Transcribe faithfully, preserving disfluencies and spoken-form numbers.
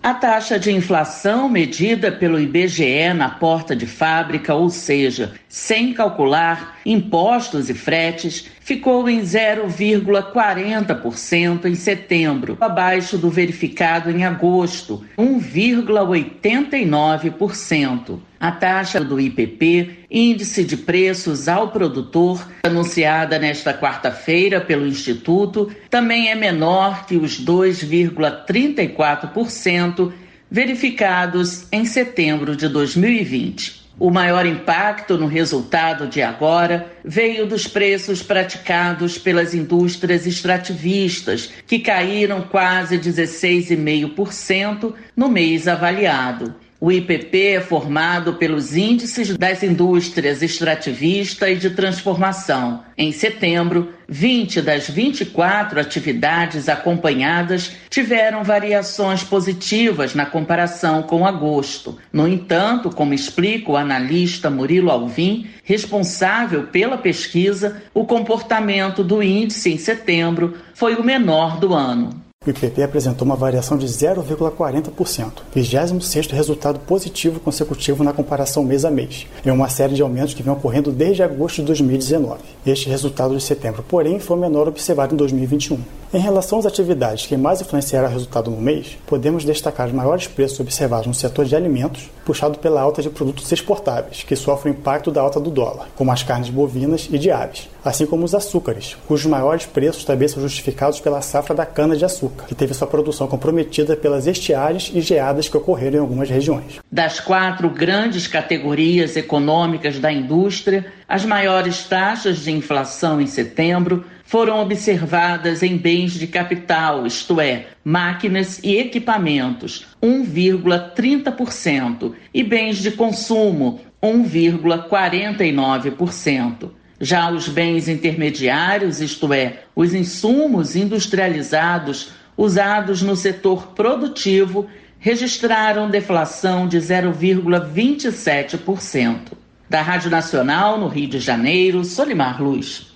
A taxa de inflação medida pelo I B G E na porta de fábrica, ou seja, sem calcular impostos e fretes, ficou em zero vírgula quarenta por cento em setembro, abaixo do verificado em agosto, um vírgula oitenta e nove por cento. A taxa do I P P, Índice de Preços ao Produtor, anunciada nesta quarta-feira pelo Instituto, também é menor que os dois vírgula trinta e quatro por cento verificados em setembro de dois mil e vinte. O maior impacto no resultado de agora veio dos preços praticados pelas indústrias extrativistas, que caíram quase dezesseis vírgula cinco por cento no mês avaliado. O I P P é formado pelos índices das indústrias extrativista e de transformação. Em setembro, vinte das vinte e quatro atividades acompanhadas tiveram variações positivas na comparação com agosto. No entanto, como explica o analista Murilo Alvim, responsável pela pesquisa, o comportamento do índice em setembro foi o menor do ano. O I P P apresentou uma variação de zero vírgula quarenta por cento, vigésimo sexto resultado positivo consecutivo na comparação mês a mês, em uma série de aumentos que vem ocorrendo desde agosto de dois mil e dezenove. Este resultado de setembro, porém, foi o menor observado em dois mil e vinte e um. Em relação às atividades que mais influenciaram o resultado no mês, podemos destacar os maiores preços observados no setor de alimentos, puxado pela alta de produtos exportáveis, que sofrem o impacto da alta do dólar, como as carnes bovinas e de aves, assim como os açúcares, cujos maiores preços também são justificados pela safra da cana-de-açúcar, que teve sua produção comprometida pelas estiagens e geadas que ocorreram em algumas regiões. Das quatro grandes categorias econômicas da indústria, as maiores taxas de inflação em setembro foram observadas em bens de capital, isto é, máquinas e equipamentos, um vírgula trinta por cento, e bens de consumo, um vírgula quarenta e nove por cento. Já os bens intermediários, isto é, os insumos industrializados usados no setor produtivo, registraram deflação de zero vírgula vinte e sete por cento. Da Rádio Nacional, no Rio de Janeiro, Solimar Luz.